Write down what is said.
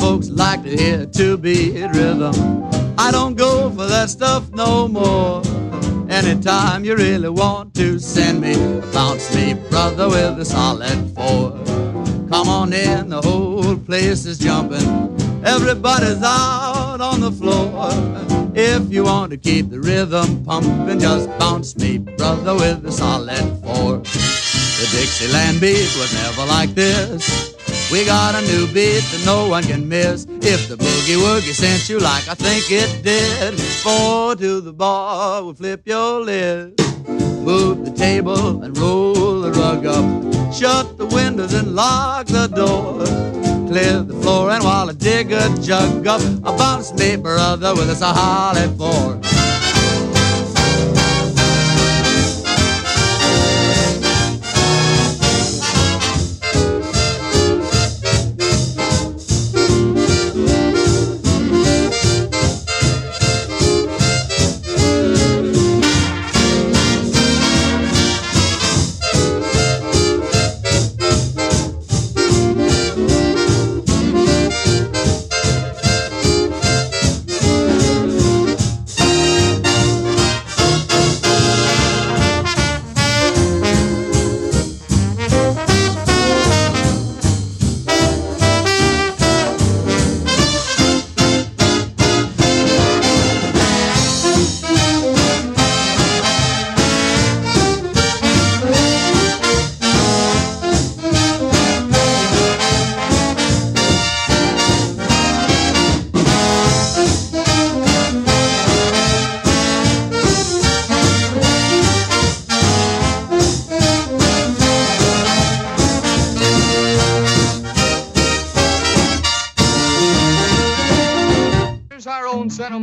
folks like to hear two-beat rhythm. I don't go for that stuff no more. Anytime you really want to send me, bounce me, brother, with a solid 4. Come on in, the whole place is jumping. Everybody's out on the floor. If you want to keep the rhythm pumping, just bounce me, brother, with a solid 4. The Dixieland beat was never like this. We got a new beat that no one can miss. If the boogie-woogie sent you like I think it did, 4 to the bar will flip your lid. Move the table and roll the rug up. Shut the windows and lock the door. Clear the floor and while I dig a jug up, I bounce me, brother, with a solid 4. Our own sentimental